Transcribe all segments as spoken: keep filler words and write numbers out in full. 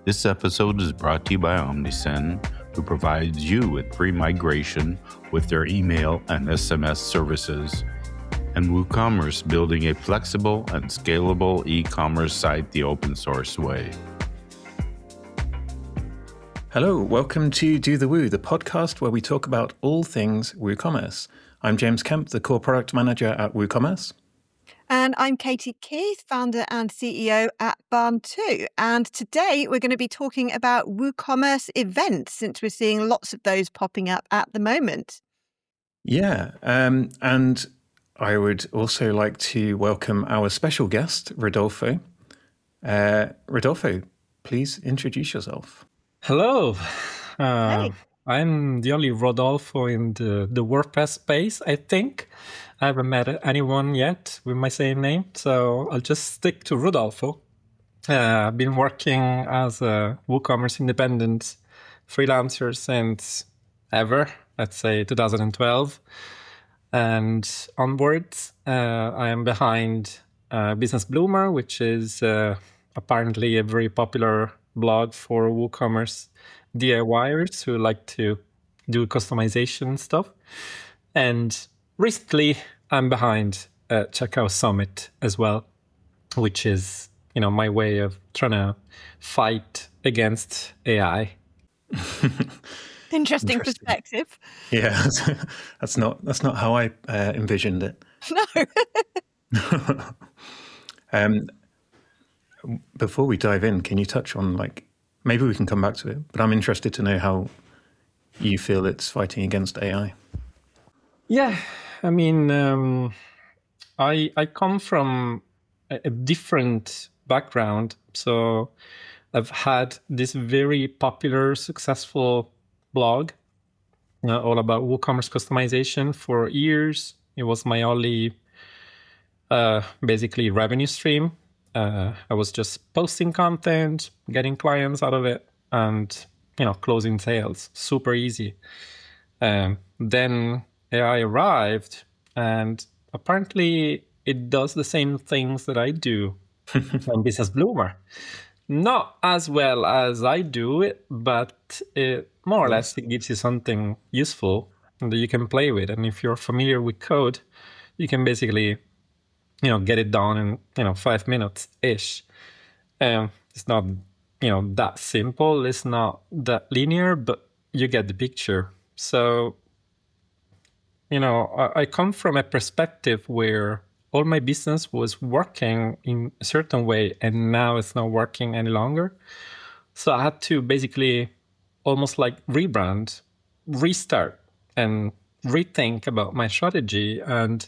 This episode is brought to you by Omnisend, who provides you with free migration with their email and S M S services, and WooCommerce, building a flexible and scalable e-commerce site the open source way. Hello, welcome to Do the Woo, the podcast where we talk about all things WooCommerce. I'm James Kemp, the core product manager at WooCommerce. And I'm Katie Keith, founder and C E O at Barn two. And today we're going to be talking about WooCommerce events, since we're seeing lots of those popping up at the moment. Yeah, um, and I would also like to welcome our special guest, Rodolfo. Uh, Rodolfo, please introduce yourself. Hello. Uh, Hey. I'm the only Rodolfo in the, the WordPress space, I think. I haven't met anyone yet with my same name, so I'll just stick to Rodolfo. Uh, I've been working as a WooCommerce independent freelancer since ever, let's say two thousand twelve. And onwards, uh, I am behind uh, Business Bloomer, which is uh, apparently a very popular blog for WooCommerce DIYers who like to do customization stuff. And recently, I'm behind uh, Checkout Summit as well, which is, you know, my way of trying to fight against A I. Interesting, Interesting. perspective. Yeah, that's, that's not that's not how I uh, envisioned it. No. um, before we dive in, can you touch on, like, maybe we can come back to it, but I'm interested to know how you feel it's fighting against A I. Yeah, I mean, um, I I come from a, a different background. So I've had this very popular, successful blog uh, all about WooCommerce customization for years. It was my only, uh, basically, revenue stream. Uh, I was just posting content, getting clients out of it, and, you know, closing sales. Super easy. Um, then A I arrived, and apparently it does the same things that I do on Business Bloomer. Not as well as I do it, but it, more or less it gives you something useful that you can play with. And if you're familiar with code, you can basically, you know, get it done in, you know, five minutes-ish. Um, it's not, you know, that simple. It's not that linear, but you get the picture. So, you know, I, I come from a perspective where all my business was working in a certain way, and now it's not working any longer. So I had to basically almost like rebrand, restart, and rethink about my strategy, and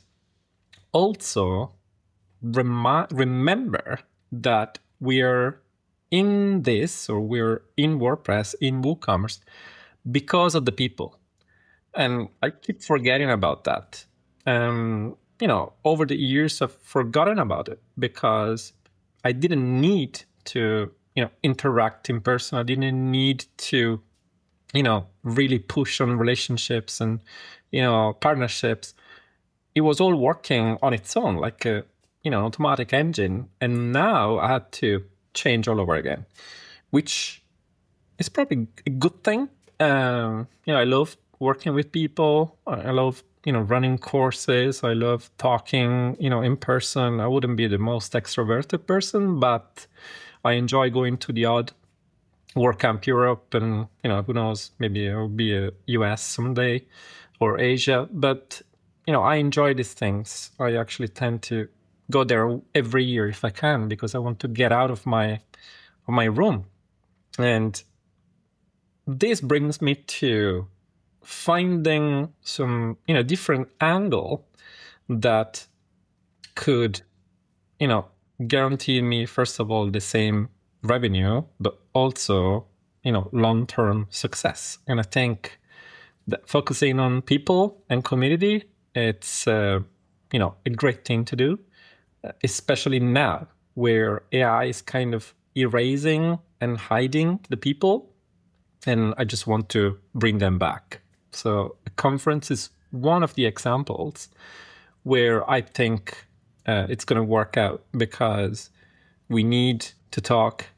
also remi- remember that we're in this, or we're in WordPress, in WooCommerce, because of the people. And I keep forgetting about that. Um, you know, over the years, I've forgotten about it because I didn't need to, you know, interact in person. I didn't need to, you know, really push on relationships and, you know, partnerships. It was all working on its own, like a, you know, automatic engine. And now I had to change all over again, which is probably a good thing. Um, you know, I love working with people. I love, you know, running courses. I love talking, you know, in person. I wouldn't be the most extroverted person, but I enjoy going to the odd WordCamp Europe, and, you know, who knows, maybe it will be a U S someday or Asia. But, you know, I enjoy these things. I actually tend to go there every year if I can, because I want to get out of my of my room. And this brings me to finding some, you know, different angle that could, you know, guarantee me, first of all, the same revenue, but also, you know, long-term success. And I think that focusing on people and community, it's, uh, you know, a great thing to do, especially now where A I is kind of erasing and hiding the people. And I just want to bring them back. So a conference is one of the examples where I think uh, it's going to work out, because we need to talk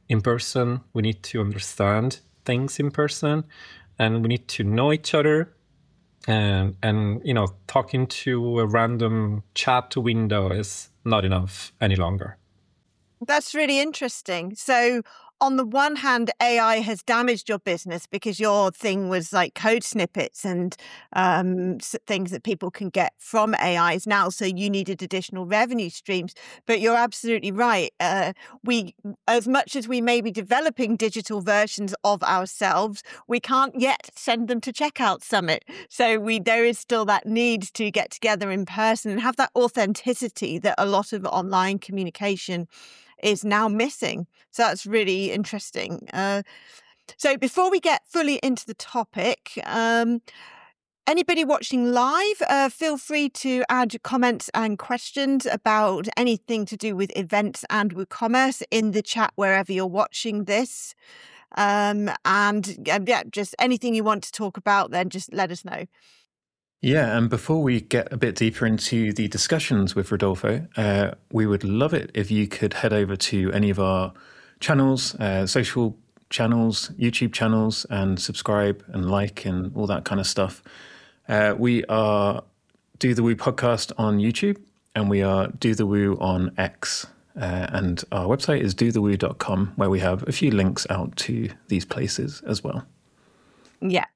in person. We need to understand things in person, and we need to know each other. And, and you know, talking to a random chat window is not enough any longer. That's really interesting. So on the one hand, A I has damaged your business because your thing was like code snippets and um, things that people can get from A Is now. So you needed additional revenue streams. But you're absolutely right. Uh, we, as much as we may be developing digital versions of ourselves, we can't yet send them to Checkout Summit. So we there is still that need to get together in person and have that authenticity that a lot of online communication is now missing. So that's really interesting. Uh, so before we get fully into the topic, um, anybody watching live, uh, feel free to add comments and questions about anything to do with events and WooCommerce in the chat wherever you're watching this. Um, and uh, yeah, just anything you want to talk about, then just let us know. Yeah, and before we get a bit deeper into the discussions with Rodolfo, uh, we would love it if you could head over to any of our channels, uh, social channels, YouTube channels, and subscribe and like and all that kind of stuff. Uh, we are Do the Woo podcast on YouTube, and we are Do the Woo on X. Uh, and our website is do the woo dot com, where we have a few links out to these places as well. Yeah.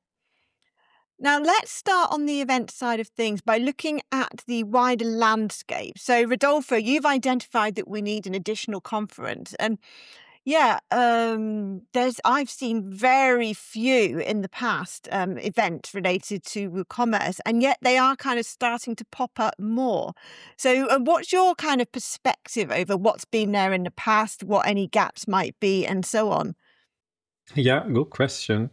Now, let's start on the event side of things by looking at the wider landscape. So, Rodolfo, you've identified that we need an additional conference. And yeah, um, there's I've seen very few in the past um, events related to WooCommerce, and yet they are kind of starting to pop up more. So uh, what's your kind of perspective over what's been there in the past, what any gaps might be, and so on? Yeah, good question.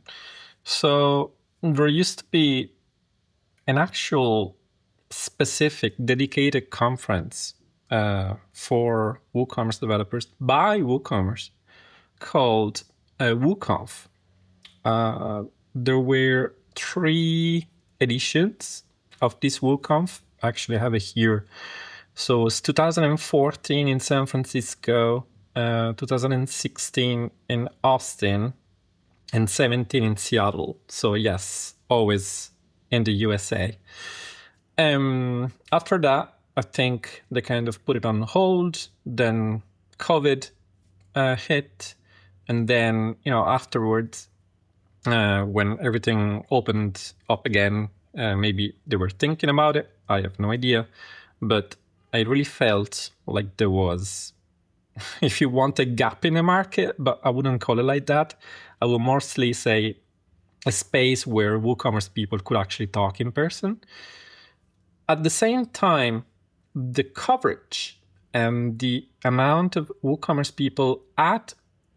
So there used to be an actual specific dedicated conference uh, for WooCommerce developers by WooCommerce called uh, WooConf. Uh, there were three editions of this WooConf. Actually, I have it here. So it was two thousand fourteen in San Francisco, uh, two thousand sixteen in Austin, and seventeen in Seattle. So yes, always in the U S A. Um, after that, I think they kind of put it on hold. Then COVID uh, hit. And then, you know, afterwards, uh, when everything opened up again, uh, maybe they were thinking about it. I have no idea. But I really felt like there was, if you want, a gap in the market, but I wouldn't call it like that. I would mostly say a space where WooCommerce people could actually talk in person. At the same time, the coverage and the amount of WooCommerce people at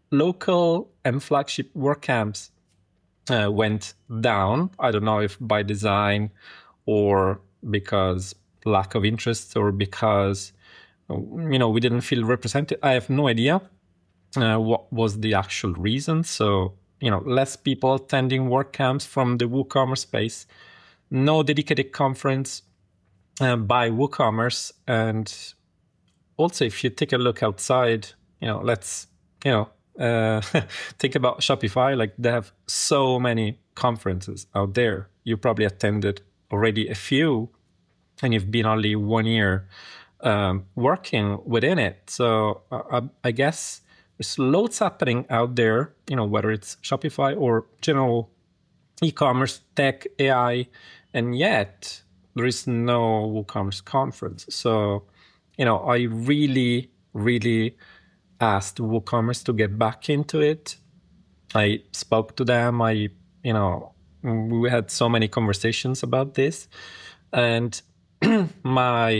local and flagship WordCamps uh, went down. I don't know if by design or because lack of interest or because, you know, we didn't feel represented. I have no idea uh, what was the actual reason. So, you know, less people attending WordCamps from the WooCommerce space, no dedicated conference uh, by WooCommerce. And also, if you take a look outside, you know, let's, you know, uh, think about Shopify. Like, they have so many conferences out there. You probably attended already a few, and you've been only one year um, working within it. So uh, I guess there's loads happening out there, you know, whether it's Shopify or general e-commerce, tech, A I, and yet there is no WooCommerce conference. So, you know, I really, really asked WooCommerce to get back into it. I spoke to them. I, you know, we had so many conversations about this. And my,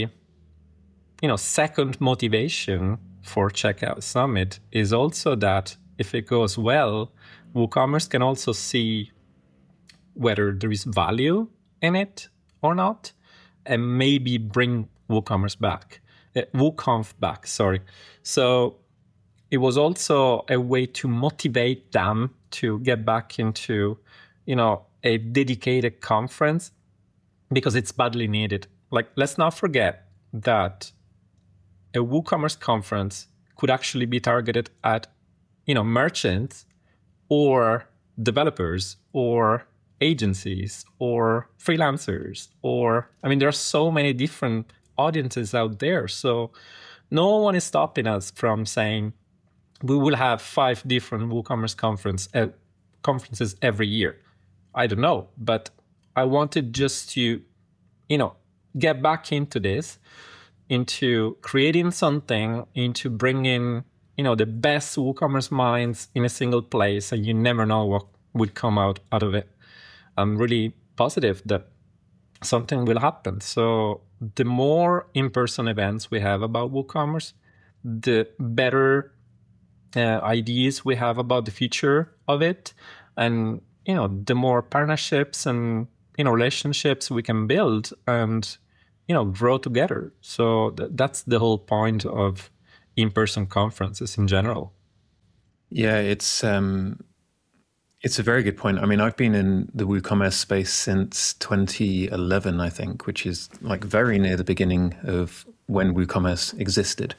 you know, second motivation for Checkout Summit is also that if it goes well, WooCommerce can also see whether there is value in it or not, and maybe bring WooCommerce back, uh, WooConf back, sorry. So it was also a way to motivate them to get back into, you know, a dedicated conference, because it's badly needed. Like, let's not forget that a WooCommerce conference could actually be targeted at, you know, merchants or developers or agencies or freelancers, or, I mean, there are so many different audiences out there. So no one is stopping us from saying we will have five different WooCommerce conference, uh, conferences every year. I don't know, but I wanted just to, you know, get back into this, into creating something, into bringing, you know, the best WooCommerce minds in a single place, and you never know what would come out, out of it. I'm really positive that something will happen. So the more in-person events we have about WooCommerce, the better uh, ideas we have about the future of it. And, you know, the more partnerships and, you know, relationships we can build and, you know, grow together. So th- that's the whole point of in-person conferences in general. Yeah, it's um, it's a very good point. I mean, I've been in the WooCommerce space since twenty eleven, I think, which is like very near the beginning of when WooCommerce existed.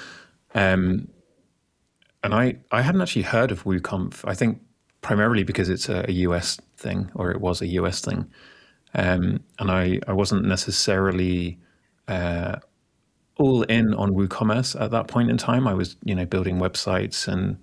Um, and I, I hadn't actually heard of WooConf, I think primarily because it's a, a U S thing, or it was a U S thing. Um, and I, I wasn't necessarily uh, all in on WooCommerce at that point in time. I was, you know, building websites and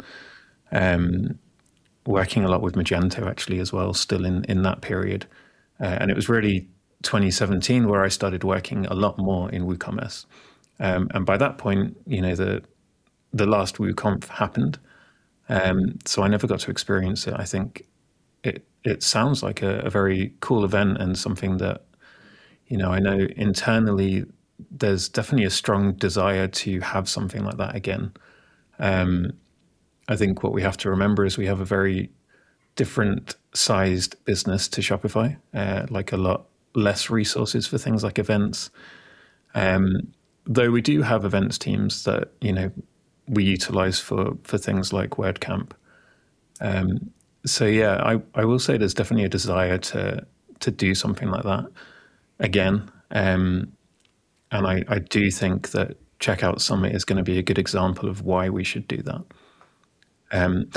um, working a lot with Magento actually as well, still in, in that period. Uh, and it was really twenty seventeen where I started working a lot more in WooCommerce. Um, and by that point, you know, the the last WooConf happened. Um, so I never got to experience it. I think it it sounds like a, a very cool event and something that, you know, I know internally there's definitely a strong desire to have something like that again. Um, I think what we have to remember is we have a very different sized business to Shopify, uh, like a lot less resources for things like events. Um, though we do have events teams that, you know, we utilize for, for things like WordCamp. Um, so yeah, I, I will say there's definitely a desire to to do something like that again. Um, and I, I do think that Checkout Summit is going to be a good example of why we should do that. Um,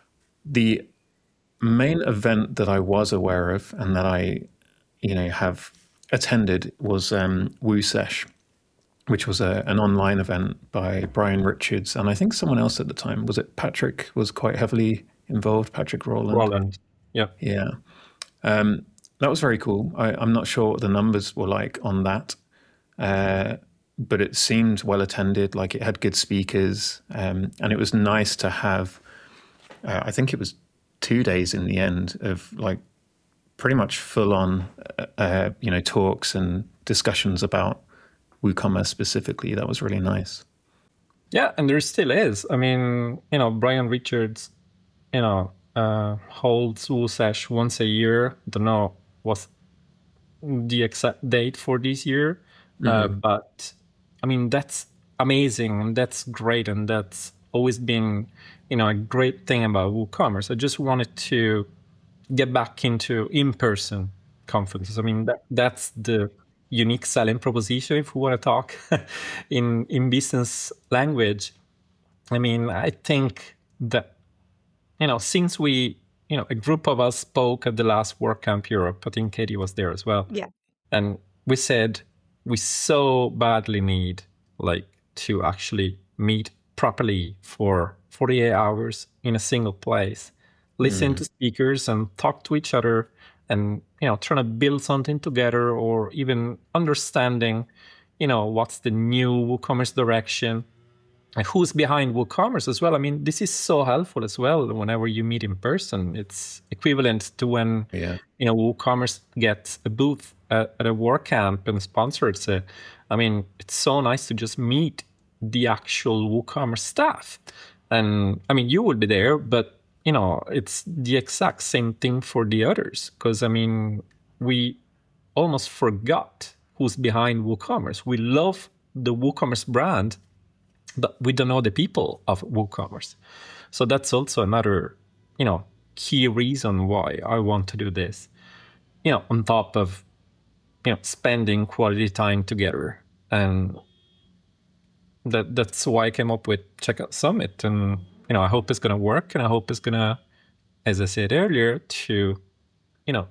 the main event that I was aware of and that I, you know, have attended was um, WooSesh, which was a, an online event by Brian Richards, and I think someone else at the time. Was it Patrick was quite heavily involved, Patrick Rowland? Rowland, yeah. Yeah. Um, that was very cool. I, I'm not sure what the numbers were like on that, uh, but it seemed well attended, like it had good speakers, um, and it was nice to have, uh, I think it was two days in the end of like pretty much full on, uh, you know, talks and discussions about WooCommerce specifically. That was really nice. Yeah, and there still is. I mean, you know, Brian Richards, you know, uh, holds WooSesh once a year. Don't know what's the exact date for this year, mm-hmm. uh, but I mean, that's amazing and that's great, and that's always been, you know, a great thing about WooCommerce. I just wanted to get back into in-person conferences. I mean, that, that's the unique selling proposition, if we want to talk in in business language. I mean, I think that, you know, since we, you know, a group of us spoke at the last WordCamp Europe, I think Katie was there as well. Yeah. And we said we so badly need like to actually meet properly for forty-eight hours in a single place, listen mm. to speakers and talk to each other, and, you know, trying to build something together, or even understanding, you know, what's the new WooCommerce direction and who's behind WooCommerce as well. I mean, this is so helpful as well whenever you meet in person. It's equivalent to when, yeah. you know, WooCommerce gets a booth at, at a WordCamp and sponsors it. I mean, it's so nice to just meet the actual WooCommerce staff. And I mean, you would be there, but you know, it's the exact same thing for the others. Because, I mean, we almost forgot who's behind WooCommerce. We love the WooCommerce brand, but we don't know the people of WooCommerce. So that's also another, you know, key reason why I want to do this. You know, on top of, you know, spending quality time together. And that that's why I came up with Checkout Summit. And you know, I hope it's going to work, and I hope it's going to, as I said earlier, to, you know,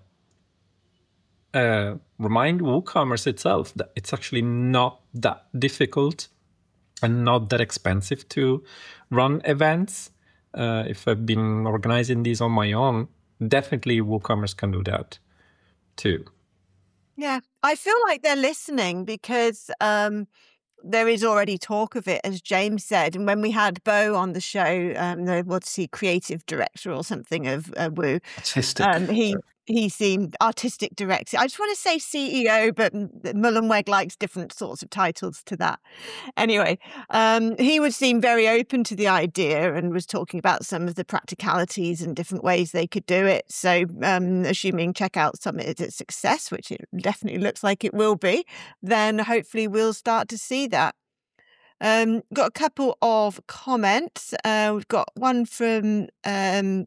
uh, remind WooCommerce itself that it's actually not that difficult and not that expensive to run events. Uh, if I've been organizing these on my own, definitely WooCommerce can do that too. Yeah, I feel like they're listening because um, there is already talk of it, as James said. And when we had Bo on the show, um, the what's he, creative director or something of uh, Woo, Artistic. um, he he seemed artistic director. I just want to say C E O, but Mullenweg likes different sorts of titles to that. Anyway, um, he would seem very open to the idea and was talking about some of the practicalities and different ways they could do it. So, um, assuming Checkout Summit is a success, which it definitely looks like it will be, then hopefully we'll start to see that. Um, got a couple of comments. Uh, we've got one from um,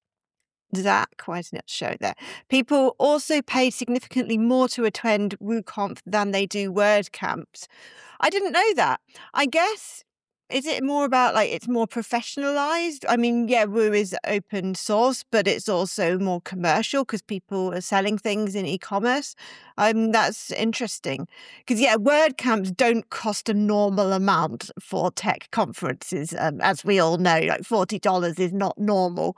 Zach. Why doesn't it show there? People also pay significantly more to attend WooConf than they do WordCamps. I didn't know that. I guess, is it more about like it's more professionalized? I mean, yeah, Woo is open source, but it's also more commercial because people are selling things in e-commerce. Um, that's interesting because yeah, WordCamps don't cost a normal amount for tech conferences, um, as we all know. Like forty dollars is not normal,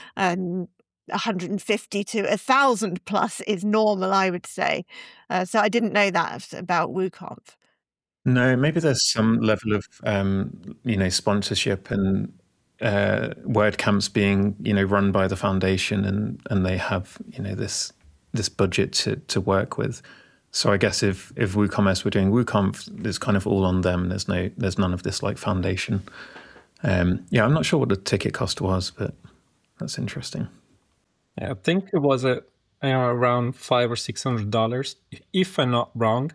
um, one hundred fifty to a thousand plus is normal, I would say. Uh, so I didn't know that about WooConf. No, maybe there's some level of, um, you know, sponsorship and uh, WordCamps being, you know, run by the foundation, and, and they have, you know, this this budget to, to work with. So I guess if if WooCommerce were doing WooConf, it's kind of all on them. There's no there's none of this like foundation. Um, yeah, I'm not sure what the ticket cost was, but that's interesting. Yeah, I think it was a you know, around five or six hundred dollars, if I'm not wrong.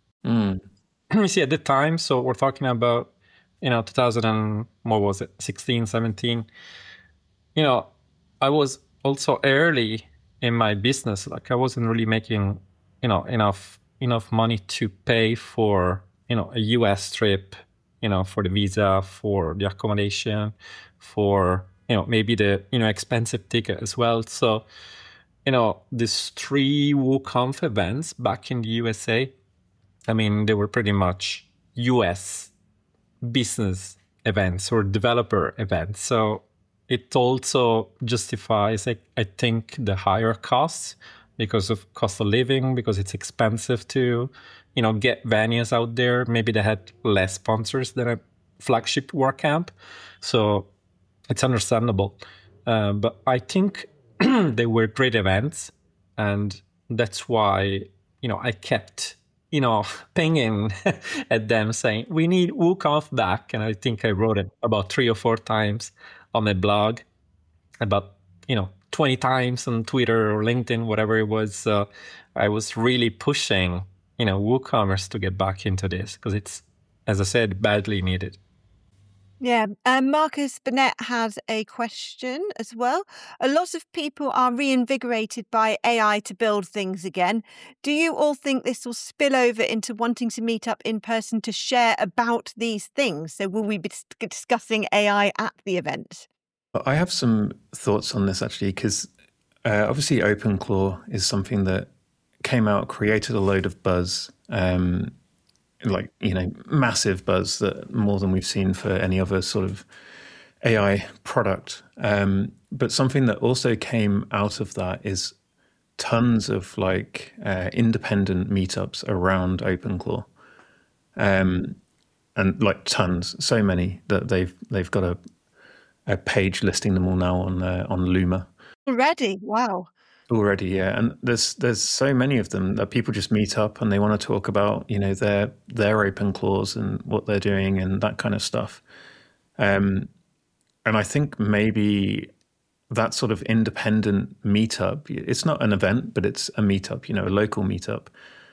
Mm. You see, at the time, so we're talking about, you know, two thousand and what was it, sixteen, seventeen. You know, I was also early in my business. Like I wasn't really making, you know, enough enough money to pay for, you know, a U S trip, you know, for the visa, for the accommodation, for, you know, maybe the, you know, expensive ticket as well. So, you know, these three WooConf events back in the U S A, I mean, they were pretty much U S business events or developer events. So it also justifies, I, I think, the higher costs because of cost of living, because it's expensive to, you know, get venues out there. Maybe they had less sponsors than a flagship WordCamp. So it's understandable. Uh, but I think they were great events. And that's why, you know, I kept you know, pinging at them saying, we need WooConf back. And I think I wrote it about three or four times on my blog, about, you know, twenty times on Twitter or LinkedIn, whatever it was. So I was really pushing, you know, WooCommerce to get back into this because it's, as I said, badly needed. Yeah, um, Marcus Burnett has a question as well. A lot of people are reinvigorated by A I to build things again. Do you all think this will spill over into wanting to meet up in person to share about these things? So will we be discussing A I at the event? I have some thoughts on this actually, because uh, obviously OpenClaw is something that came out, created a load of buzz, um, like, you know, massive buzz, that more than we've seen for any other sort of A I product. Um, but something that also came out of that is tons of like uh, independent meetups around OpenClaw, um, and like tons, so many that they've they've got a a page listing them all now on uh, on Luma. Already, wow. Already, yeah, and there's there's so many of them that people just meet up and they want to talk about, you know, their their OpenClaws and what they're doing and that kind of stuff. Um, and I think maybe that sort of independent meetup, it's not an event, but it's a meetup, you know, a local meetup,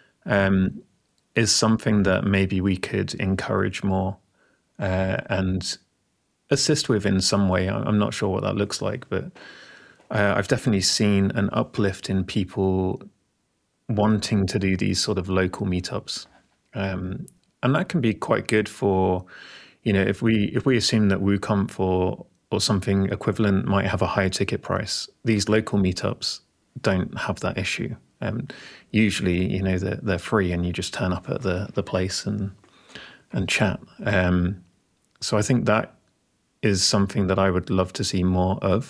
um, is something that maybe we could encourage more uh, and assist with in some way. I'm not sure what that looks like, but Uh, I've definitely seen an uplift in people wanting to do these sort of local meetups, um, and that can be quite good for, you know, if we if we assume that WooConf or or something equivalent might have a higher ticket price. These local meetups don't have that issue. Um, usually, you know, they're, they're free and you just turn up at the, the place and and chat. Um, so I think that is something that I would love to see more of.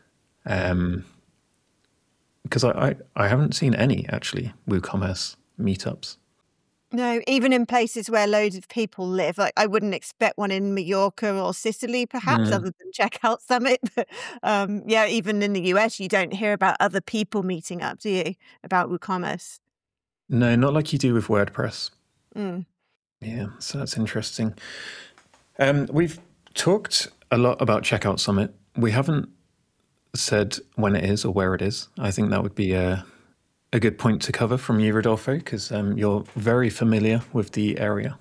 Um, because I, I, I haven't seen any, actually, WooCommerce meetups. No, even in places where loads of people live. Like, I wouldn't expect one in Mallorca or Sicily, perhaps, Mm. other than Checkout Summit. But um, yeah, even in the U S, you don't hear about other people meeting up, do you, about WooCommerce? No, not like you do with WordPress. Mm. Yeah, so that's interesting. Um, we've talked a lot about Checkout Summit. We haven't said when it is or where it is. I think that would be a, a good point to cover from you, Rodolfo, because um, you're very familiar with the area.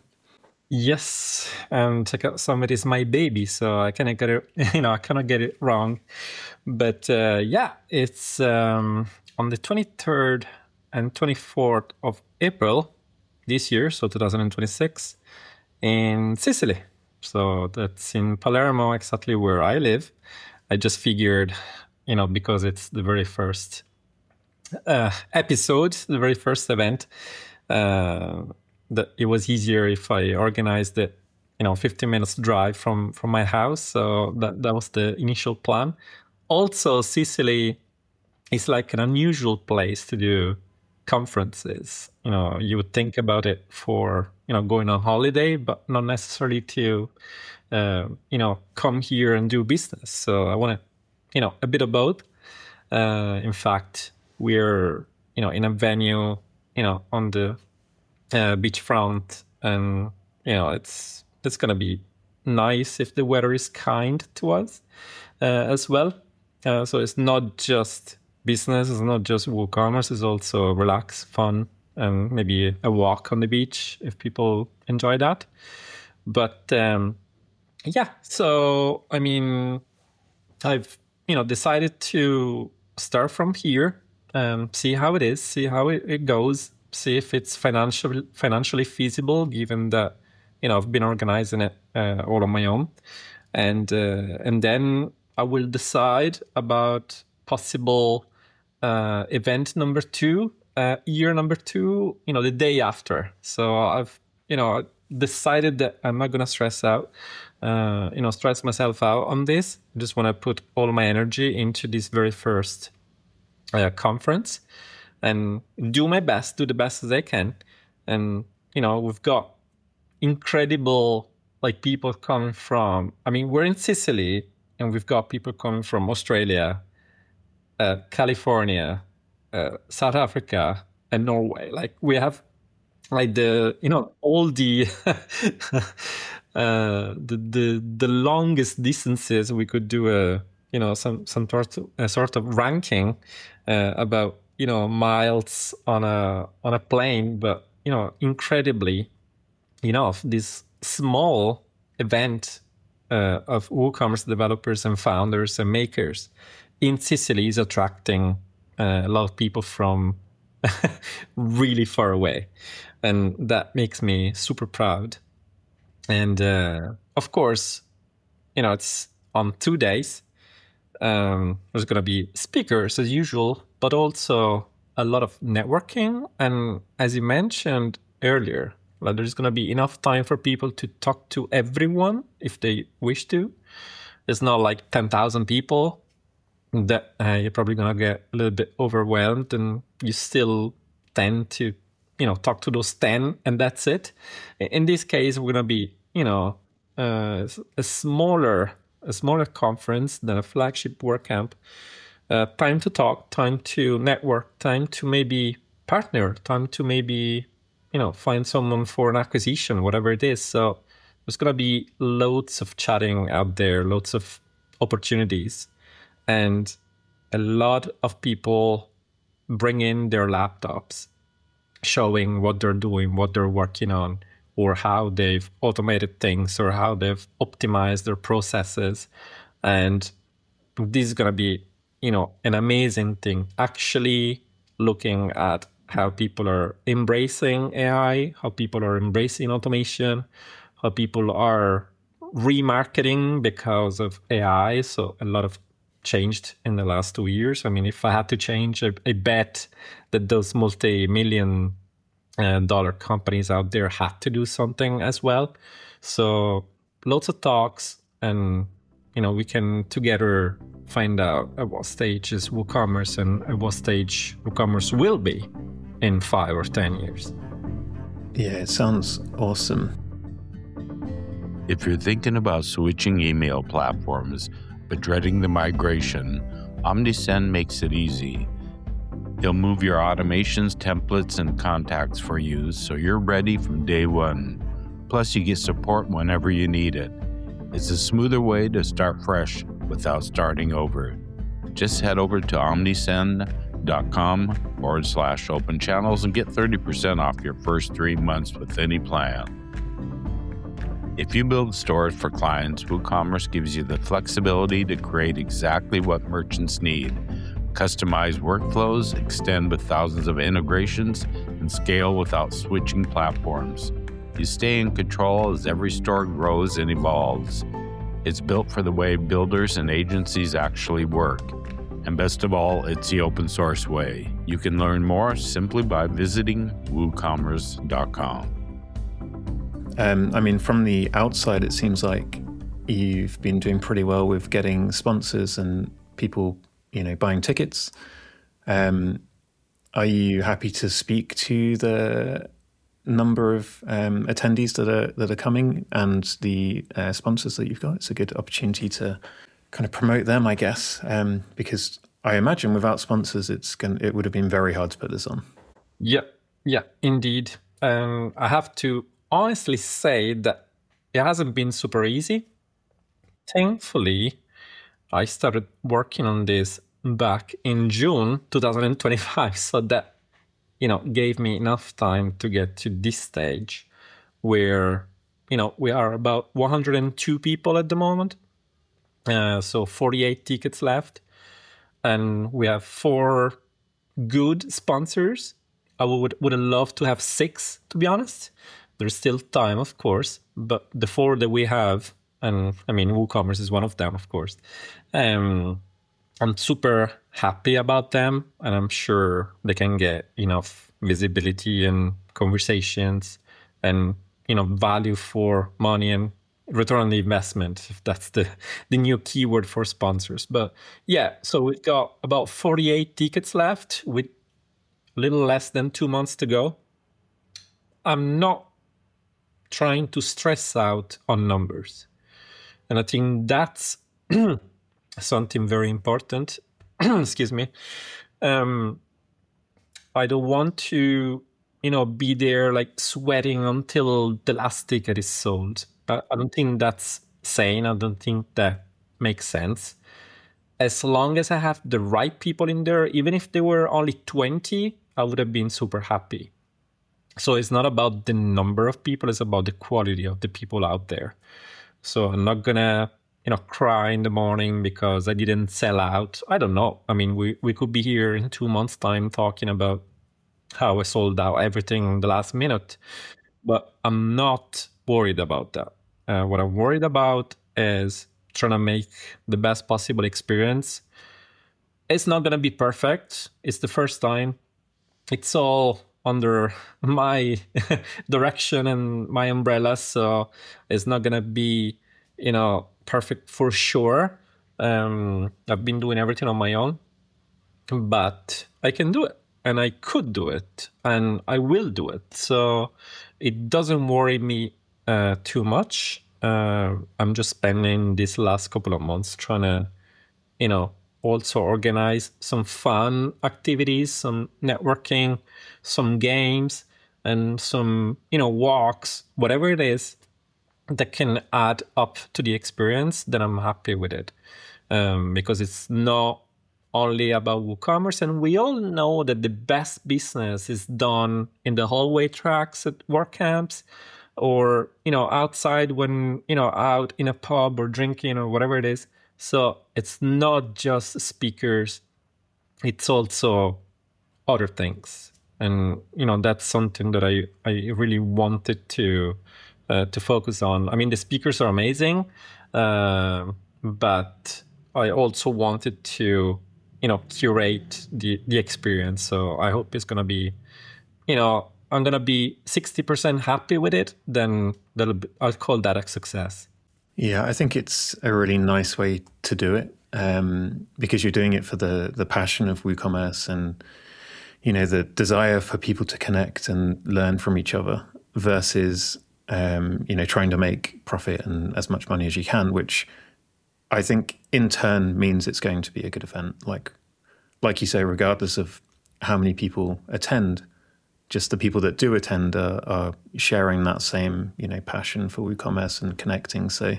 Yes, and Checkout Summit is my baby, so I cannot get it. You know, I cannot get it wrong. But uh, yeah, it's um, on the twenty-third and twenty-fourth of April this year, so two thousand twenty-six, in Sicily. So that's in Palermo, exactly where I live. I just figured, you know, because it's the very first uh, episode, the very first event, uh, that it was easier if I organized it, you know, fifteen minutes drive from, from my house. So that, that was the initial plan. Also, Sicily is like an unusual place to do conferences. You know, you would think about it for, you know, going on holiday, but not necessarily to, uh, you know, come here and do business. So I want to, you know, a bit of both. Uh, in fact, we're, you know, in a venue, you know, on the uh, beachfront, and, you know, it's, it's going to be nice if the weather is kind to us uh, as well. Uh, so it's not just business, it's not just WooCommerce, it's also relax, fun, and maybe a walk on the beach if people enjoy that. But um, yeah, so I mean, I've you know decided to start from here, um, see how it is, see how it, it goes, see if it's financially financially feasible, given that you know I've been organizing it uh, all on my own, and uh, and then I will decide about possible uh, event number two, uh, year number two, you know, the day after. So I've, you know, decided that I'm not going to stress out, uh, you know, stress myself out on this. I just want to put all my energy into this very first uh, conference and do my best, do the best as I can. And, you know, we've got incredible, like, people coming from, I mean, we're in Sicily, and we've got people coming from Australia, uh, California, uh, South Africa, and Norway. Like, we have, like, the, you know, all the, uh, the, the, the longest distances. We could do a, you know, some, some sort of, a sort of ranking uh, about, you know, miles on a, on a plane, but, you know, incredibly enough, this small event uh, of WooCommerce developers and founders and makers in Sicily is attracting uh, a lot of people from really far away. And that makes me super proud. And uh, of course, you know, it's on two days. Um, there's going to be speakers as usual, but also a lot of networking. And as you mentioned earlier, like, there's going to be enough time for people to talk to everyone if they wish to. It's not like ten thousand people that uh, you're probably going to get a little bit overwhelmed, and you still tend to, you know, talk to those ten, and that's it. In this case, we're going to be, you know, uh, a smaller, a smaller conference than a flagship WordCamp. Uh, time to talk, time to network, time to maybe partner, time to maybe, you know, find someone for an acquisition, whatever it is. So there's going to be loads of chatting out there, loads of opportunities, and a lot of people bring in their laptops, showing what they're doing, what they're working on, or how they've automated things, or how they've optimized their processes. And this is going to be, you know, an amazing thing, actually looking at how people are embracing A I, how people are embracing automation, how people are, remarketing because of A I. So a lot of changed in the last two years. I mean, if I had to change, I, I bet that those multi-million uh, dollar companies out there had to do something as well. So lots of talks, and you know, we can together find out at what stage is WooCommerce and at what stage WooCommerce will be in five or ten years. Yeah, it sounds awesome. If you're thinking about switching email platforms but dreading the migration, Omnisend makes it easy. They'll move your automations, templates, and contacts for you so you're ready from day one. Plus, you get support whenever you need it. It's a smoother way to start fresh without starting over. Just head over to omnisend.com forward slash open channels and get thirty percent off your first three months with any plan. If you build stores for clients, WooCommerce gives you the flexibility to create exactly what merchants need. Customize workflows, extend with thousands of integrations, and scale without switching platforms. You stay in control as every store grows and evolves. It's built for the way builders and agencies actually work. And best of all, it's the open source way. You can learn more simply by visiting woocommerce dot com. Um, I mean, from the outside, it seems like you've been doing pretty well with getting sponsors and people, you know, buying tickets. Um, are you happy to speak to the number of um, attendees that are that are coming and the uh, sponsors that you've got? It's a good opportunity to kind of promote them, I guess, um, because I imagine without sponsors, it's going it would have been very hard to put this on. Yeah, yeah, indeed. Um, I have to honestly say that it hasn't been super easy. Thankfully, I started working on this back in June twenty twenty-five, so that, you know, gave me enough time to get to this stage where, you know, we are about one hundred two people at the moment. Uh, so forty-eight tickets left. And we have four good sponsors. I would would have loved to have six, to be honest. There's still time, of course, but the four that we have, and I mean, WooCommerce is one of them, of course. Um, I'm super happy about them, and I'm sure they can get enough visibility and conversations and, you know, value for money and return on the investment, if that's the, the new keyword for sponsors. But yeah, so we've got about forty-eight tickets left with a little less than two months to go. I'm not trying to stress out on numbers. And I think that's something very important. Excuse me. Um, I don't want to, you know, be there like sweating until the last ticket is sold. I, I don't think that's sane. I don't think that makes sense. As long as I have the right people in there, even if they were only twenty, I would have been super happy. So it's not about the number of people, it's about the quality of the people out there. So I'm not gonna, you know, cry in the morning because I didn't sell out. I don't know. I mean, we, we could be here in two months' time talking about how I sold out everything in the last minute. But I'm not worried about that. Uh, what I'm worried about is trying to make the best possible experience. It's not gonna be perfect. It's the first time. It's all under my direction and my umbrella, so it's not gonna be, you know, perfect for sure. Um, I've been doing everything on my own, but I can do it, and I could do it, and I will do it. So it doesn't worry me uh, too much. Uh, I'm just spending these last couple of months trying to, you know, also organize some fun activities, some networking, some games, and some, you know, walks, whatever it is that can add up to the experience, then I'm happy with it. Um, because it's not only about WooCommerce, and we all know that the best business is done in the hallway tracks at WordCamps, or, you know, outside when, you know, out in a pub or drinking or whatever it is. So it's not just speakers, it's also other things. And, you know, that's something that I, I really wanted to uh, to focus on. I mean, the speakers are amazing, uh, but I also wanted to, you know, curate the, the experience. So I hope it's going to be, you know, I'm going to be sixty percent happy with it. Then that'll be, I'll call that a success. Yeah, I think it's a really nice way to do it, um, because you're doing it for the the passion of WooCommerce and, you know, the desire for people to connect and learn from each other versus, um, you know, trying to make profit and as much money as you can, which I think in turn means it's going to be a good event. Like, like you say, regardless of how many people attend, just the people that do attend are, are sharing that same, you know, passion for WooCommerce and connecting. So,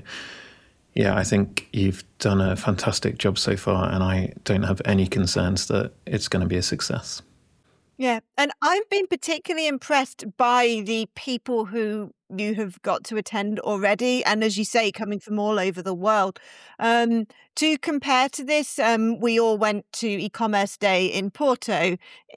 yeah, I think you've done a fantastic job so far, and I don't have any concerns that it's going to be a success. Yeah, and I've been particularly impressed by the people who you have got to attend already, and as you say, coming from all over the world. Um, to compare to this, um, we all went to e-commerce day in Porto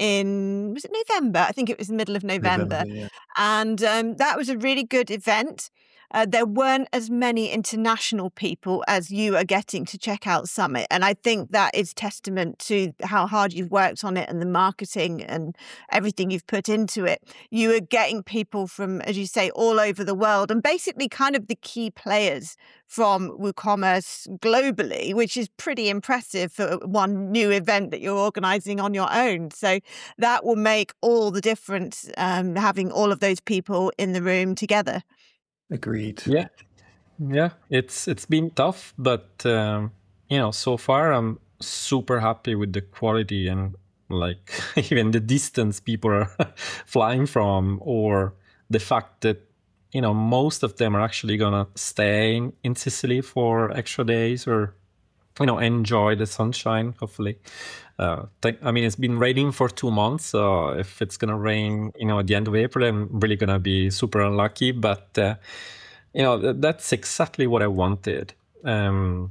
in, was it November? I think it was the middle of November. November, yeah. And um, that was a really good event. Uh, there weren't as many international people as you are getting to check out Summit. And I think that is testament to how hard you've worked on it and the marketing and everything you've put into it. You are getting people from, as you say, all over the world and basically kind of the key players from WooCommerce globally, which is pretty impressive for one new event that you're organizing on your own. So that will make all the difference, um, having all of those people in the room together. Agreed. Yeah, yeah, it's it's been tough, but um, you know, so far I'm super happy with the quality and like even the distance people are flying from, or the fact that, you know, most of them are actually gonna stay in, in Sicily for extra days, or, you know, enjoy the sunshine, hopefully. Uh, th- I mean, it's been raining for two months, so if it's gonna rain, you know, at the end of April, I'm really gonna be super unlucky. But uh, you know, th- that's exactly what I wanted. Um,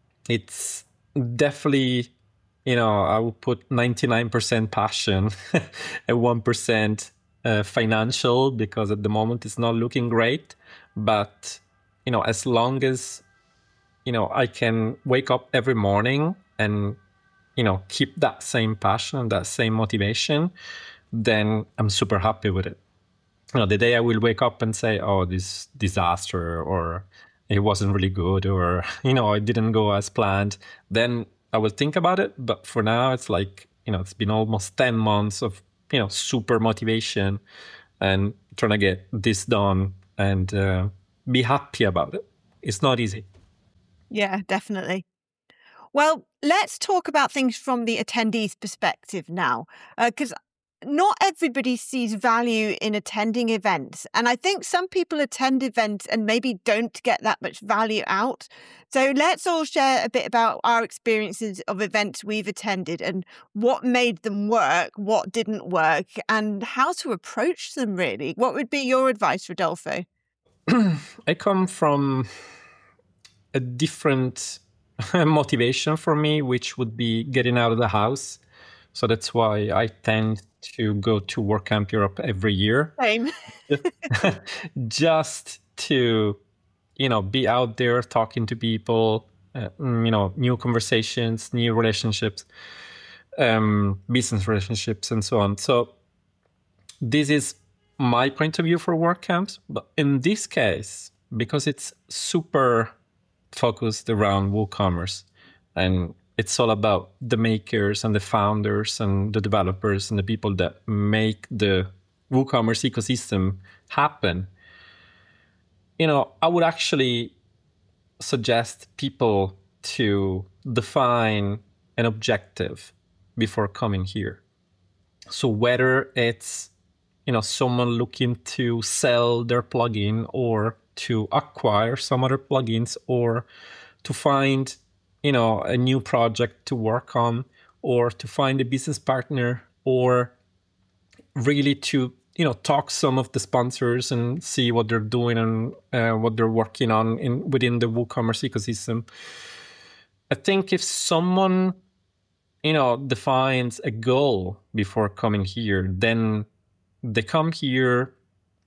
it's definitely, you know, I would put ninety-nine percent passion and one percent uh, financial, because at the moment it's not looking great. But, you know, as long as, you know, I can wake up every morning and, you know, keep that same passion, that same motivation, then I'm super happy with it. You know, the day I will wake up and say, oh, this disaster, or it wasn't really good, or, you know, it didn't go as planned, then I will think about it. But for now, it's like, you know, it's been almost ten months of, you know, super motivation and trying to get this done and uh, be happy about it. It's not easy. Yeah, definitely. Well, let's talk about things from the attendees' perspective now, because uh, not everybody sees value in attending events. And I think some people attend events and maybe don't get that much value out. So let's all share a bit about our experiences of events we've attended and what made them work, what didn't work, and how to approach them, really. What would be your advice, Rodolfo? I come from a different motivation for me, which would be getting out of the house. So that's why I tend to go to WordCamp Europe every year. Same. Just to, you know, be out there talking to people, uh, you know, new conversations, new relationships, um, business relationships, and so on. So this is my point of view for WordCamps. But in this case, because it's super focused around WooCommerce, and it's all about the makers and the founders and the developers and the people that make the WooCommerce ecosystem happen. You know, I would actually suggest people to define an objective before coming here. So whether it's, you know, someone looking to sell their plugin, or to acquire some other plugins, or to find, you know, a new project to work on, or to find a business partner, or really to, you know, talk some of the sponsors and see what they're doing and uh, what they're working on in within the WooCommerce ecosystem. I think if someone, you know, defines a goal before coming here, then they come here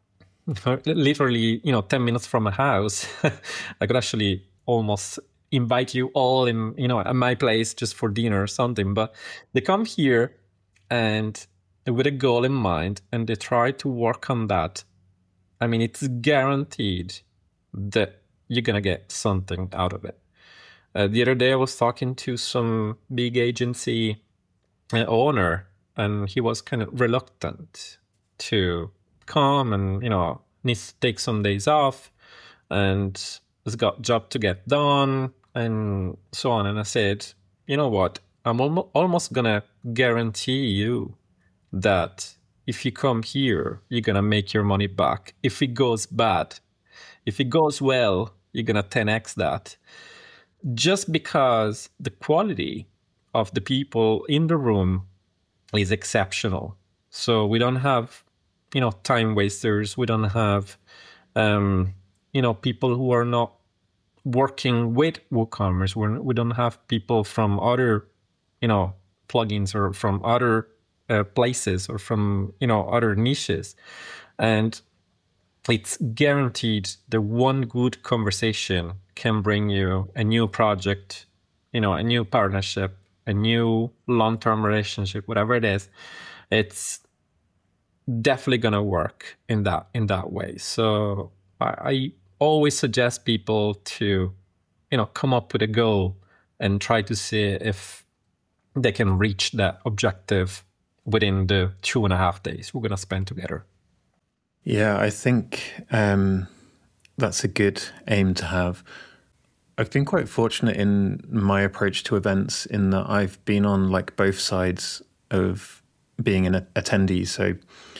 literally, you know, ten minutes from my house. I could actually almost invite you all in, you know, at my place just for dinner or something. But they come here and with a goal in mind, and they try to work on that. I mean, it's guaranteed that you're going to get something out of it. Uh, the other day, I was talking to some big agency uh, owner, and he was kind of reluctant to come and, you know, needs to take some days off and has got job to get done and so on. And I said, you know what, I'm al- almost going to guarantee you that if you come here, you're going to make your money back. If it goes bad, if it goes well, you're going to ten x that. Just because the quality of the people in the room is exceptional. So we don't have, you know, time wasters. We don't have, um, you know, people who are not working with WooCommerce. We're, we don't have people from other, you know, plugins or from other uh, places or from, you know, other niches. And it's guaranteed that one good conversation can bring you a new project, you know, a new partnership, a new long-term relationship, whatever it is. It's definitely going to work in that in that way. So I, I always suggest people to, you know, come up with a goal and try to see if they can reach that objective within the two and a half days we're going to spend together. Yeah, I think um, that's a good aim to have. I've been quite fortunate in my approach to events in that I've been on like both sides of being an attendee. So,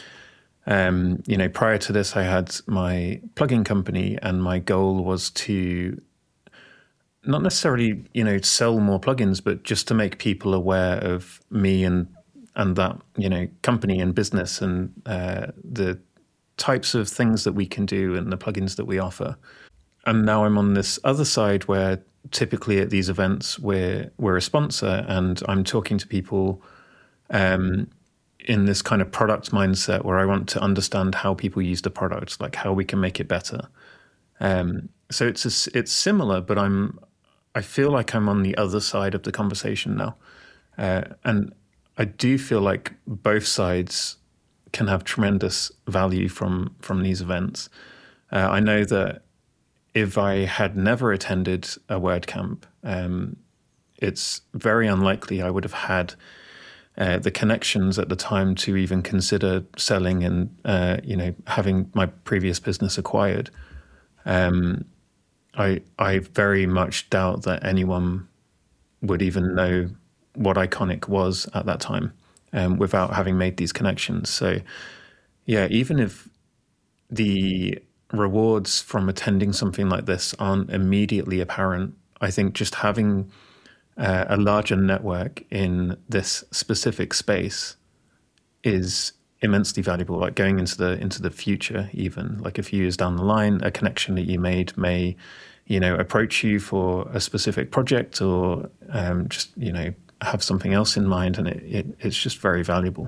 um, you know, prior to this, I had my plugin company, and my goal was to not necessarily, you know, sell more plugins, but just to make people aware of me and and that, you know, company and business and uh, the types of things that we can do and the plugins that we offer. And now I'm on this other side where typically at these events we're we're a sponsor, and I'm talking to people um, in this kind of product mindset where I want to understand how people use the product, like how we can make it better. Um, so it's a, it's similar, but I'm I feel like I'm on the other side of the conversation now, uh, and I do feel like both sides can have tremendous value from from these events. Uh, I know that if I had never attended a WordCamp, um, it's very unlikely I would have had uh, the connections at the time to even consider selling and uh, you know having my previous business acquired. Um, I I very much doubt that anyone would even know what Iconic was at that time um, without having made these connections. So yeah, even if the rewards from attending something like this aren't immediately apparent, I think just having uh, a larger network in this specific space is immensely valuable. Like going into the into the future, even like a few years down the line, a connection that you made may, you know, approach you for a specific project or um, just, you know, have something else in mind, and it, it it's just very valuable.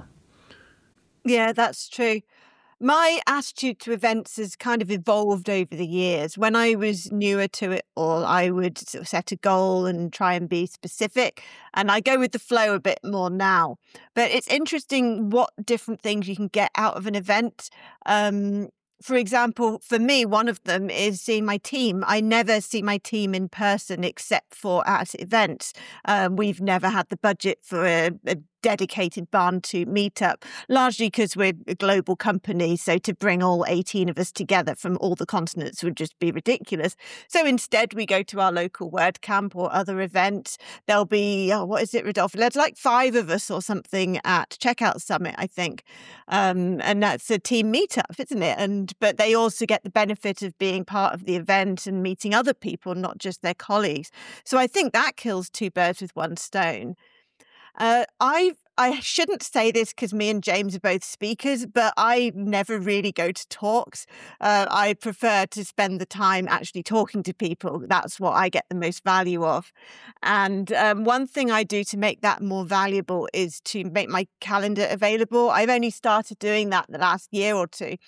Yeah, that's true. My attitude to events has kind of evolved over the years. When I was newer to it all, I would sort of set a goal and try and be specific. And I go with the flow a bit more now. But it's interesting what different things you can get out of an event. Um, for example, for me, one of them is seeing my team. I never see my team in person except for at events. Um, we've never had the budget for a, a dedicated Barn two meetup, largely because we're a global company. So to bring all eighteen of us together from all the continents would just be ridiculous. So instead, we go to our local WordCamp or other events. There'll be, oh, what is it, Rodolfo? There's like five of us or something at Checkout Summit, I think. Um, and that's a team meetup, isn't it? And but they also get the benefit of being part of the event and meeting other people, not just their colleagues. So I think that kills two birds with one stone. Uh, I I shouldn't say this because me and James are both speakers, but I never really go to talks. Uh, I prefer to spend the time actually talking to people. That's what I get the most value of. And um, one thing I do to make that more valuable is to make my calendar available. I've only started doing that the last year or two.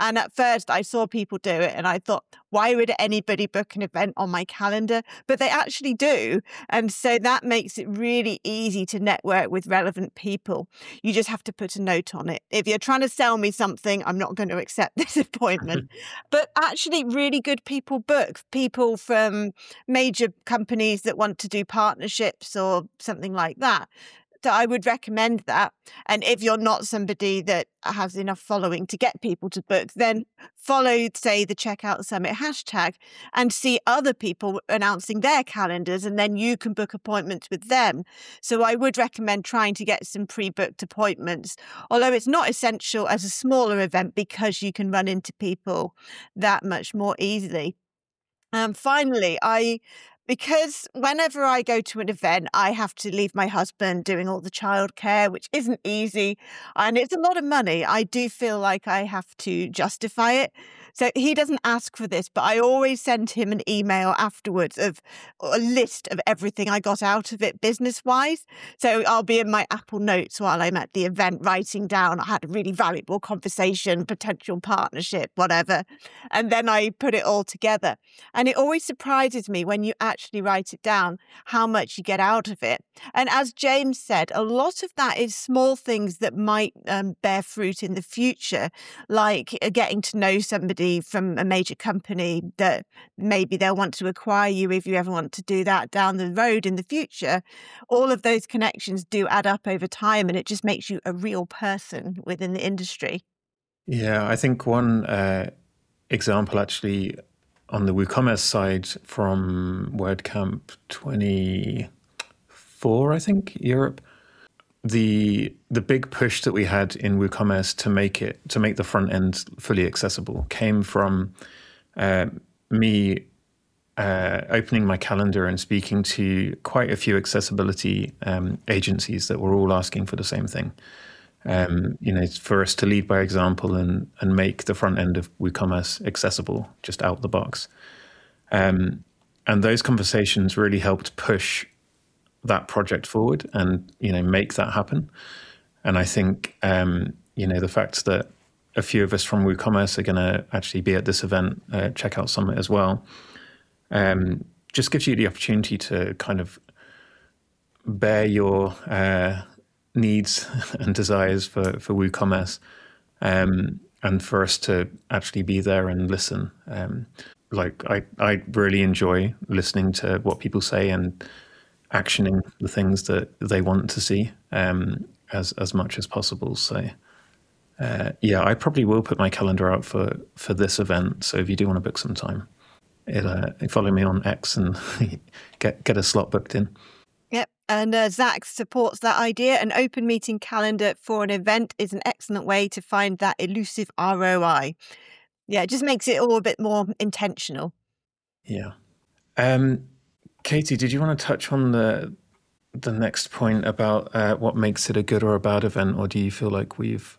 And at first I saw people do it and I thought, why would anybody book an event on my calendar? But they actually do. And so that makes it really easy to network with relevant people. You just have to put a note on it. If you're trying to sell me something, I'm not going to accept this appointment. But actually really good people book, people from major companies that want to do partnerships or something like that. So I would recommend that. And if you're not somebody that has enough following to get people to book, then follow, say, the Checkout Summit hashtag and see other people announcing their calendars, and then you can book appointments with them. So I would recommend trying to get some pre-booked appointments, although it's not essential as a smaller event because you can run into people that much more easily. Um, finally, I Because whenever I go to an event, I have to leave my husband doing all the childcare, which isn't easy. And it's a lot of money. I do feel like I have to justify it. So he doesn't ask for this, but I always send him an email afterwards of a list of everything I got out of it business-wise. So I'll be in my Apple Notes while I'm at the event writing down, I had a really valuable conversation, potential partnership, whatever. And then I put it all together. And it always surprises me when you actually write it down, how much you get out of it. And as James said, a lot of that is small things that might um, bear fruit in the future, like getting to know somebody from a major company that maybe they'll want to acquire you if you ever want to do that down the road in the future. All of those connections do add up over time, and it just makes you a real person within the industry. Yeah, I think one uh, example actually on the WooCommerce side from WordCamp twenty-four, I think, Europe, the the big push that we had in WooCommerce to make it to make the front end fully accessible came from uh, me uh, opening my calendar and speaking to quite a few accessibility um, agencies that were all asking for the same thing. Um, you know, for us to lead by example and and make the front end of WooCommerce accessible just out the box. Um, and those conversations really helped push that project forward and, you know, make that happen. And I think, um, you know, the fact that a few of us from WooCommerce are going to actually be at this event, uh, Checkout Summit as well, um, just gives you the opportunity to kind of bear your uh, needs and desires for, for WooCommerce, um, and for us to actually be there and listen. Um, like I, I really enjoy listening to what people say and actioning the things that they want to see um, as as much as possible. So uh, yeah, I probably will put my calendar out for, for this event. So if you do want to book some time, it, uh, follow me on X and get get a slot booked in. Yep. And uh, Zach supports that idea. An open meeting calendar for an event is an excellent way to find that elusive R O I. Yeah, it just makes it all a bit more intentional. Yeah. Um, Katie, did you want to touch on the the next point about uh, what makes it a good or a bad event, or do you feel like we've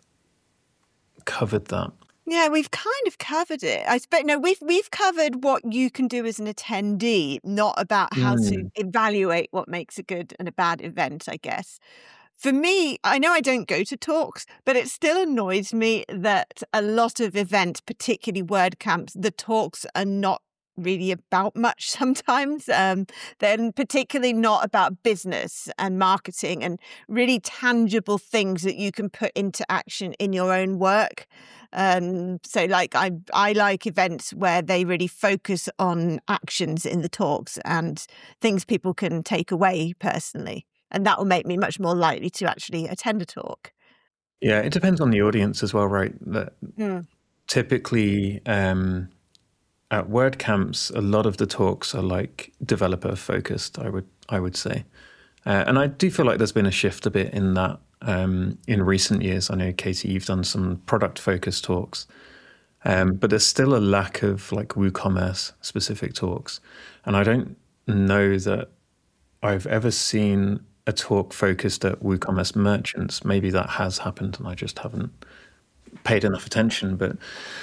covered that? Yeah, we've kind of covered it. I expect no, we've we've covered what you can do as an attendee, not about how mm. to evaluate what makes a good and a bad event, I guess. For me, I know I don't go to talks, but it still annoys me that a lot of events, particularly WordCamps, the talks are not really about much sometimes. Um, they're particularly not about business and marketing and really tangible things that you can put into action in your own work. Um, so like I, I like events where they really focus on actions in the talks and things people can take away personally. And that will make me much more likely to actually attend a talk. Yeah, it depends on the audience as well, right? That mm. Typically, um, at WordCamps, a lot of the talks are like developer focused, I would I would say. Uh, and I do feel like there's been a shift a bit in that um, in recent years. I know, Katie, you've done some product focused talks, um, but there's still a lack of like WooCommerce specific talks. And I don't know that I've ever seen a talk focused at WooCommerce merchants. Maybe that has happened and I just haven't paid enough attention, but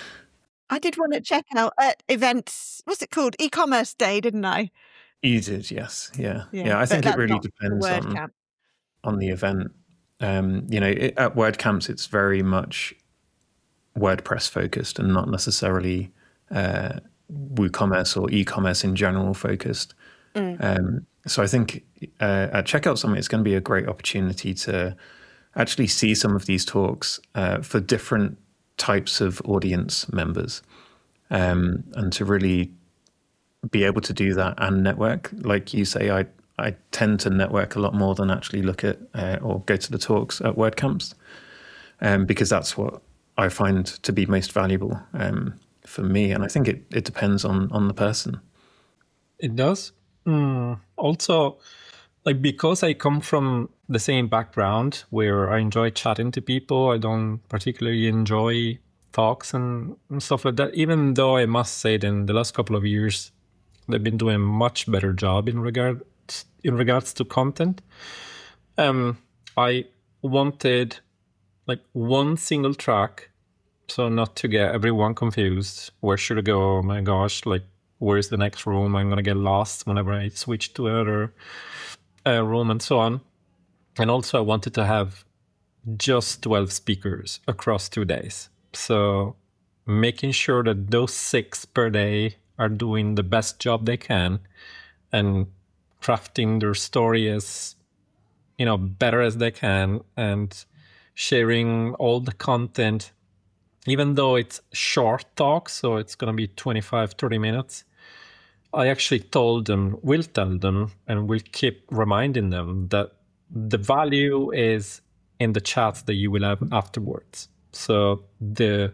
I did one at Checkout at events. What's it called? E-commerce Day, didn't I? You did, yes. Yeah. Yeah, yeah I think it really depends on, on the event. Um, you know, it, at WordCamps, it's very much WordPress focused and not necessarily uh, WooCommerce or e-commerce in general focused. Mm. Um, so I think uh, at Checkout Summit, it's going to be a great opportunity to actually see some of these talks uh, for different types of audience members, um, and to really be able to do that and network. Like you say, I I tend to network a lot more than actually look at uh, or go to the talks at WordCamps, um, because that's what I find to be most valuable um, for me. And I think it, it depends on, on the person. It does. Mm. Also, like, because I come from the same background where I enjoy chatting to people, I don't particularly enjoy talks and, and stuff like that, even though I must say that in the last couple of years, they've been doing a much better job in regard in regards to content. Um, I wanted like one single track, so not to get everyone confused. Where should I go? Oh my gosh, like, where's the next room? I'm gonna get lost whenever I switch to another uh, room and so on. And also I wanted to have just twelve speakers across two days. So making sure that those six per day are doing the best job they can and crafting their story as, you know, better as they can, and sharing all the content, even though it's short talk, so it's going to be twenty-five, thirty minutes. I actually told them, we'll tell them, and we'll keep reminding them that the value is in the chats that you will have afterwards. So the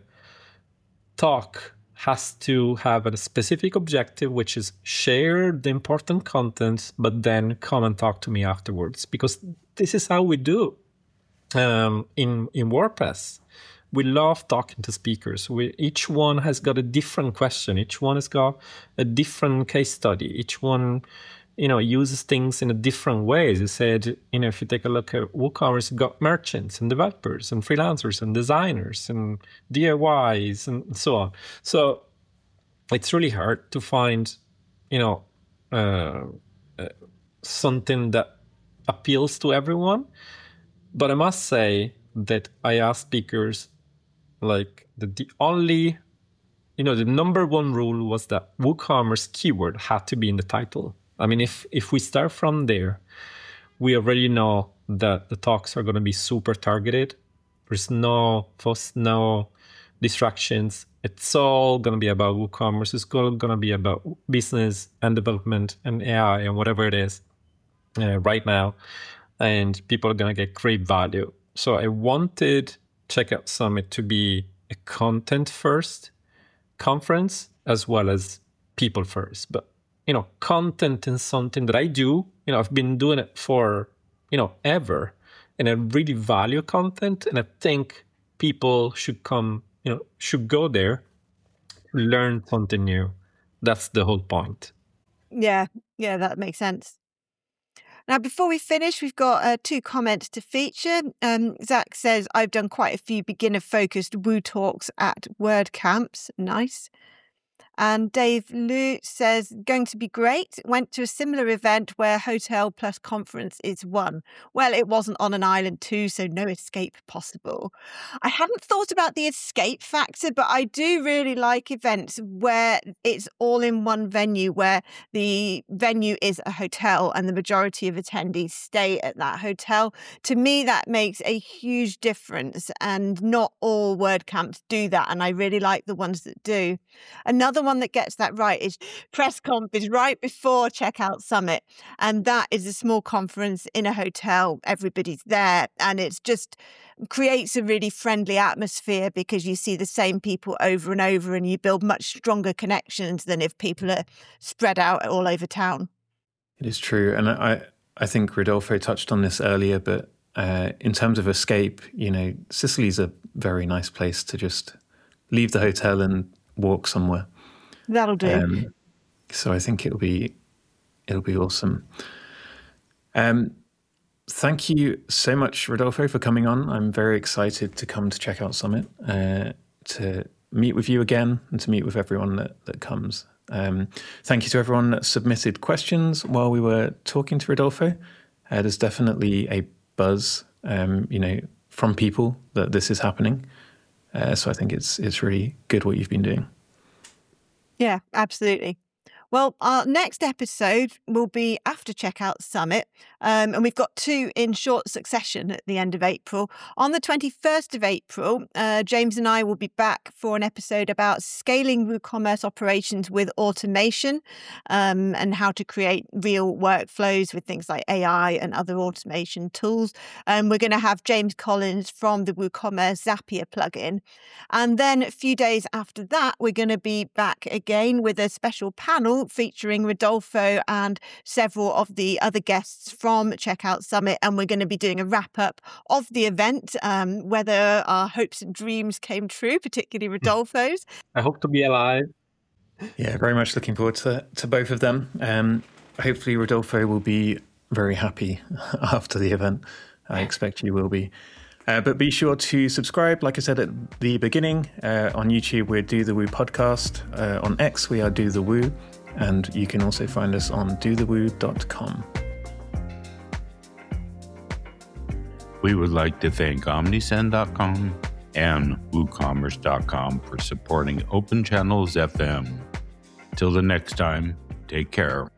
talk has to have a specific objective, which is share the important content, but then come and talk to me afterwards, because this is how we do um, in in WordPress. We love talking to speakers. We, each one has got a different question. Each one has got a different case study. Each one, you know, uses things in a different ways. You said, you know, if you take a look at WooCommerce, you've got merchants and developers and freelancers and designers and D I Ys and so on. So it's really hard to find, you know, uh, uh, something that appeals to everyone. But I must say that I asked speakers, like, the, the only, you know, the number one rule was that WooCommerce keyword had to be in the title. I mean, if if we start from there, we already know that the talks are going to be super targeted. There's no fuss, no distractions. It's all going to be about WooCommerce. It's all going to be about business and development and A I and whatever it is uh, right now. And people are going to get great value. So I wanted Checkout Summit to be a content first conference as well as people first. But, you know, content is something that I do. You know, I've been doing it for, you know, ever. And I really value content. And I think people should come, you know, should go there, learn something new. That's the whole point. Yeah, yeah, that makes sense. Now, before we finish, we've got uh, two comments to feature. Um, Zach says, I've done quite a few beginner-focused Woo Talks at WordCamps. Nice. And Dave Liu says, going to be great. Went to a similar event where hotel plus conference is one. Well, it wasn't on an island too, so no escape possible. I hadn't thought about the escape factor, but I do really like events where it's all in one venue, where the venue is a hotel and the majority of attendees stay at that hotel. To me, that makes a huge difference, and not all WordCamps do that, and I really like the ones that do. Another one that gets that right is PressConf is right before Checkout Summit, and that is a small conference in a hotel. Everybody's there, and it's just creates a really friendly atmosphere because you see the same people over and over, and you build much stronger connections than if people are spread out all over town. It is true, and I I think Rodolfo touched on this earlier, but uh, in terms of escape, you know, Sicily's a very nice place to just leave the hotel and walk somewhere. That'll do. Um, so I think it'll be it'll be awesome. Um, thank you so much, Rodolfo, for coming on. I'm very excited to come to Checkout Summit, uh, to meet with you again, and to meet with everyone that, that comes. Um, thank you to everyone that submitted questions while we were talking to Rodolfo. Uh, there's definitely a buzz, um, you know, from people that this is happening. Uh, so I think it's it's really good what you've been doing. Yeah, absolutely. Well, our next episode will be after Checkout Summit, um, and we've got two in short succession at the end of April. On the twenty-first of April, uh, James and I will be back for an episode about scaling WooCommerce operations with automation um, and how to create real workflows with things like A I and other automation tools. And we're going to have James Collins from the WooCommerce Zapier plugin. And then a few days after that, we're going to be back again with a special panel featuring Rodolfo and several of the other guests from Checkout Summit. And we're going to be doing a wrap up of the event, um, whether our hopes and dreams came true, particularly Rodolfo's. I hope to be alive. Yeah, very much looking forward to, to both of them. Um, hopefully Rodolfo will be very happy after the event. I expect you will be. Uh, but be sure to subscribe, like I said at the beginning. Uh, on YouTube, we're Do The Woo Podcast. Uh, on X, we are Do The Woo. And you can also find us on do the woo dot com. We would like to thank Omnisend dot com and WooCommerce dot com for supporting Open Channels F M. Till the next time, take care.